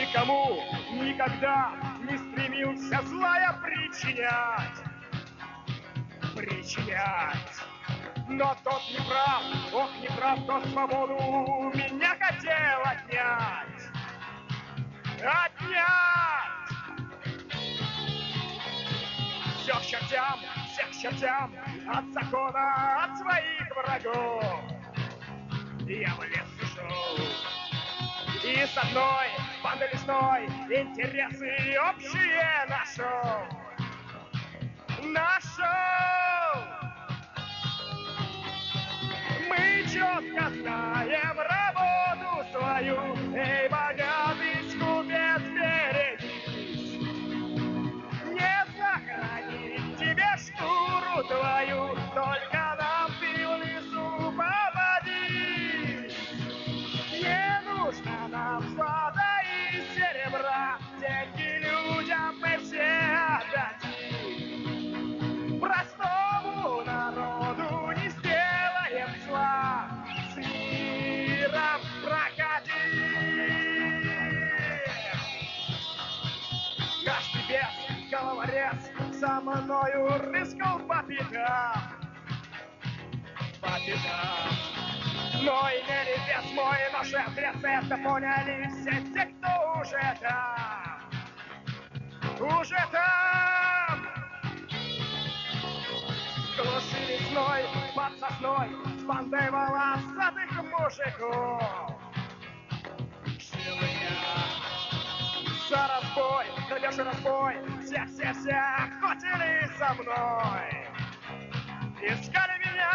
никому никогда не стремился злая причинять. Но тот не прав, ох, не прав, кто свободу у меня хотел отнять. Всех чертям, от закона, от своих врагов. Я в лес ушел, и с одной бандой лесной интересы общие нашел. Мы четко знаем работу свою, эй, богатый скупец, берегись. Не сохранить тебе шкуру твою, только нам ты в лесу попадись. Не нужно нам злата и серебра, деньги людям мы все отдадим. Простому народу не сделаем зла, с миром проходи. Каждый бес, головорез, со мною рыскал по пятам. Но и не лепец мой, наш отряд, это поняли все те, кто уже там. Глуши лесной, под сосной, с бандой волосатых мужиков. Жил я за разбой, грабеж и разбой, все охотились за мной. Искали меня.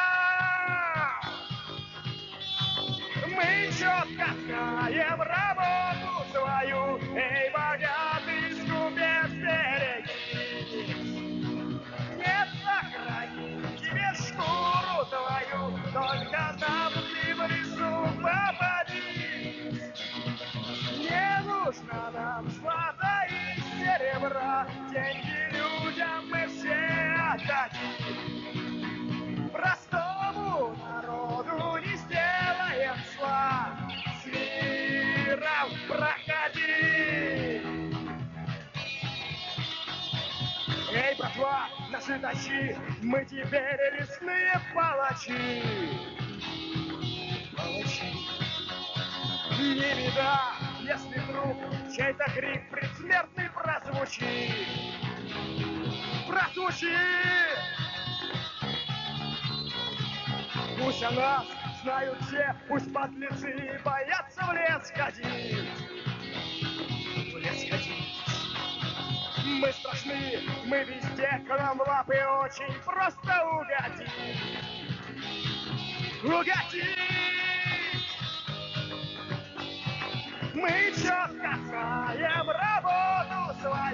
Мы четко знаем работу свою, эй, богатый скупец, берегись. Не сохранить тебе шкуру твою, только нам ты в лесу попадись. Не нужно нам злата и серебра, деньги людям мы все отдадим. Простому народу не сделаем зла, с миром проходи. Эй, братва, наши тащи, мы теперь лесные палачи. Не беда, если вдруг чей-то крик предсмертный прозвучит. Пусть о нас знают все, пусть подлецы боятся в лес ходить. Мы страшны, мы везде, к нам в лапы очень просто угодить. Мы четко знаем работу свою.